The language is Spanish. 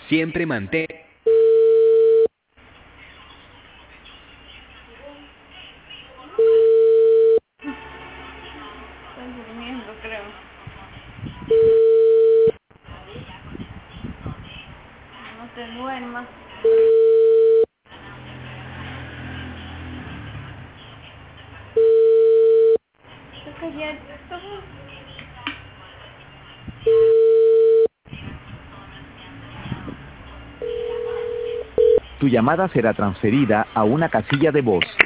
Siempre mantén... Están durmiendo, creo. No te duermas. Está calladito. Tu llamada será transferida a una casilla de voz.